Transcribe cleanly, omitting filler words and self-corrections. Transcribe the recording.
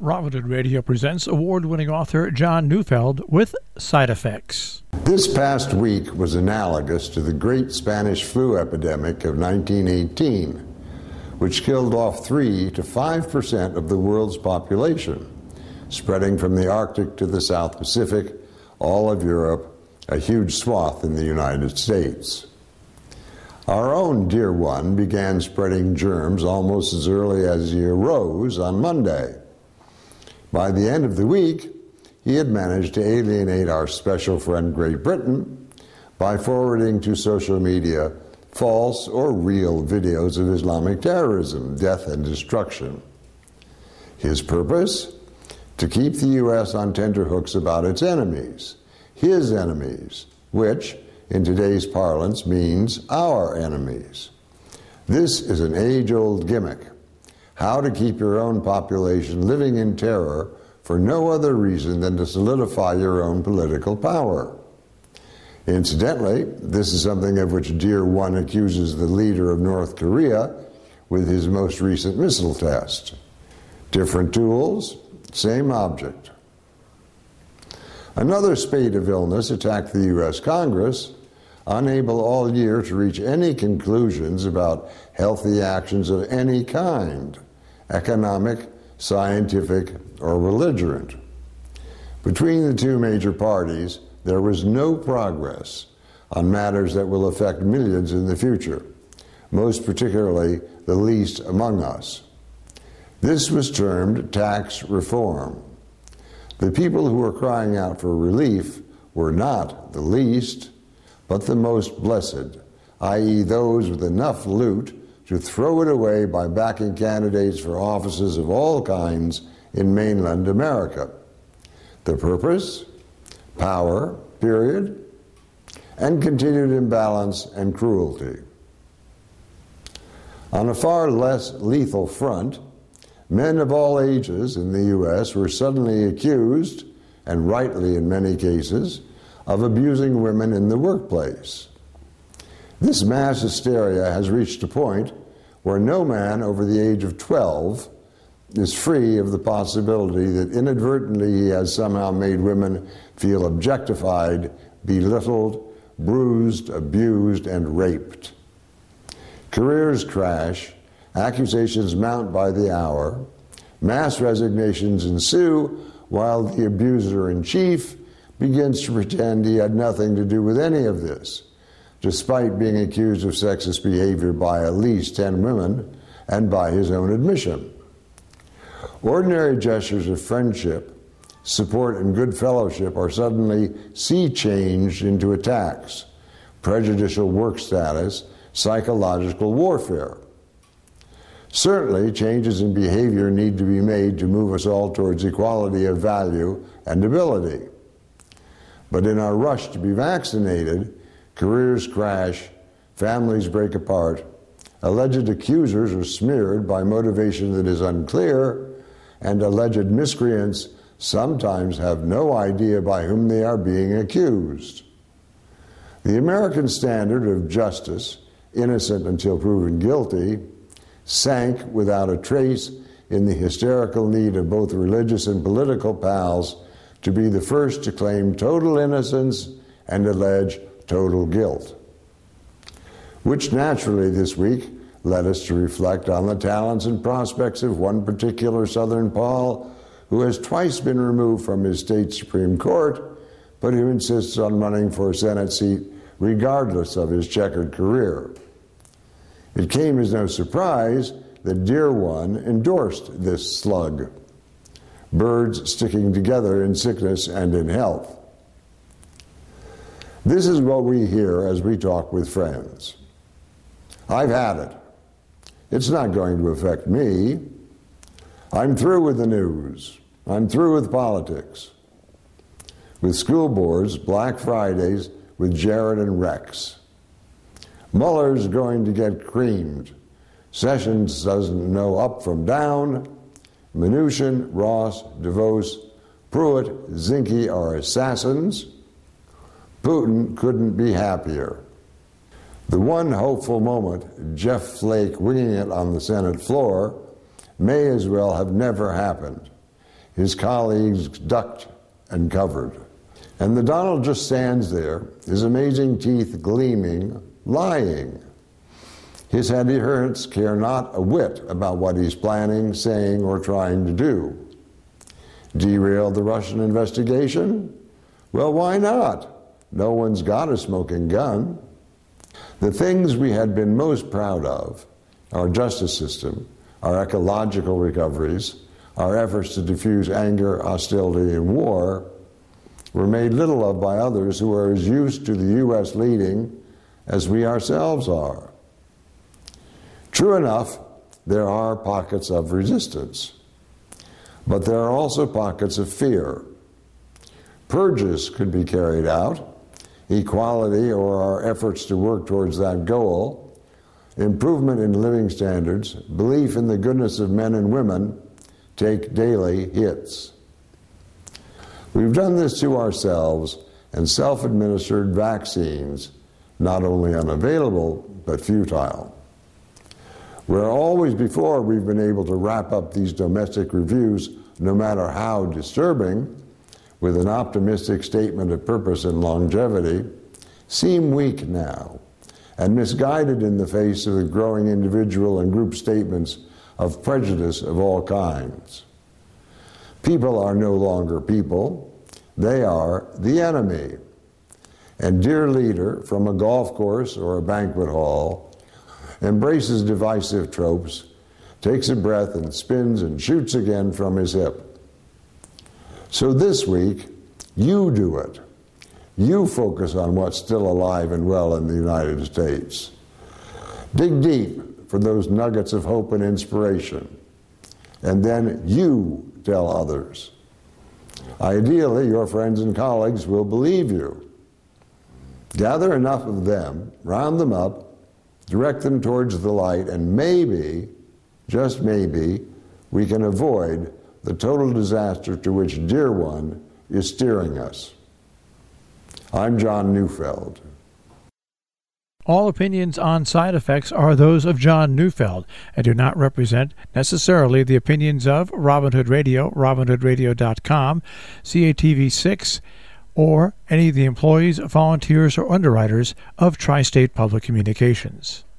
Robinhood Radio presents award-winning author John Neufeld with Side Effects. This past week was analogous to the great Spanish flu epidemic of 1918, which killed off 3 to 5% of the world's population, spreading from the Arctic to the South Pacific, all of Europe, a huge swath in the United States. Our own dear one began spreading germs almost as early as he arose on Monday. By the end of the week, he had managed to alienate our special friend Great Britain by forwarding to social media false or real videos of Islamic terrorism, death, and destruction. His purpose? To keep the U.S. on tenterhooks about its enemies, his enemies, which, in today's parlance, means our enemies. This is an age-old gimmick. How to keep your own population living in terror for no other reason than to solidify your own political power. Incidentally, this is something of which Dear One accuses the leader of North Korea with his most recent missile test. Different tools, same object. Another spate of illness attacked the U.S. Congress, unable all year to reach any conclusions about healthy actions of any kind, economic, scientific, or belligerent. Between the two major parties, there was no progress on matters that will affect millions in the future, most particularly the least among us. This was termed tax reform. The people who were crying out for relief were not the least, but the most blessed, i.e. those with enough loot to throw it away by backing candidates for offices of all kinds in mainland America. The purpose? Power, period, and continued imbalance and cruelty. On a far less lethal front, men of all ages in the U.S. were suddenly accused, and rightly in many cases, of abusing women in the workplace. This mass hysteria has reached a point where no man over the age of 12 is free of the possibility that inadvertently he has somehow made women feel objectified, belittled, bruised, abused, and raped. Careers crash, accusations mount by the hour, mass resignations ensue while the abuser-in-chief begins to pretend he had nothing to do with any of this, despite being accused of sexist behavior by at least 10 women and by his own admission. Ordinary gestures of friendship, support, and good fellowship are suddenly sea-changed into attacks, prejudicial work status, psychological warfare. Certainly, changes in behavior need to be made to move us all towards equality of value and ability. But in our rush to be vaccinated, careers crash, families break apart, alleged accusers are smeared by motivation that is unclear, and alleged miscreants sometimes have no idea by whom they are being accused. The American standard of justice, innocent until proven guilty, sank without a trace in the hysterical need of both religious and political pals to be the first to claim total innocence and allege total guilt. Which naturally this week led us to reflect on the talents and prospects of one particular Southern Paul who has twice been removed from his state Supreme Court, but who insists on running for a Senate seat regardless of his checkered career. It came as no surprise that Dear One endorsed this slug. Birds sticking together in sickness and in health. This is what we hear as we talk with friends. I've had it. It's not going to affect me. I'm through with the news. I'm through with politics. With school boards, Black Fridays with Jared and Rex. Mueller's going to get creamed. Sessions doesn't know up from down. Mnuchin, Ross, DeVos, Pruitt, Zinke are assassins. Putin couldn't be happier. The one hopeful moment, Jeff Flake winging it on the Senate floor, may as well have never happened. His colleagues ducked and covered. And the Donald just stands there, his amazing teeth gleaming, lying. His adherents care not a whit about what he's planning, saying, or trying to do. Derail the Russian investigation? Well, why not? No one's got a smoking gun. The things we had been most proud of, our justice system, our ecological recoveries, our efforts to diffuse anger, hostility, and war, were made little of by others who are as used to the U.S. leading as we ourselves are. True enough, there are pockets of resistance, but there are also pockets of fear. Purges could be carried out, equality or our efforts to work towards that goal, improvement in living standards, belief in the goodness of men and women take daily hits. We've done this to ourselves, and self-administered vaccines, not only unavailable, but futile. Where always before we've been able to wrap up these domestic reviews, no matter how disturbing, with an optimistic statement of purpose and longevity, seem weak now, and misguided in the face of the growing individual and group statements of prejudice of all kinds. People are no longer people, they are the enemy. And dear leader from a golf course or a banquet hall embraces divisive tropes, takes a breath and spins and shoots again from his hip. So this week, you do it. You focus on what's still alive and well in the United States. Dig deep for those nuggets of hope and inspiration. And then you tell others. Ideally, your friends and colleagues will believe you. Gather enough of them, round them up, direct them towards the light, and maybe, just maybe, we can avoid the total disaster to which Dear One is steering us. I'm John Neufeld. All opinions on side effects are those of John Neufeld and do not represent necessarily the opinions of Robin Hood Radio, robinhoodradio.com, CATV6, or any of the employees, volunteers, or underwriters of Tri-State Public Communications.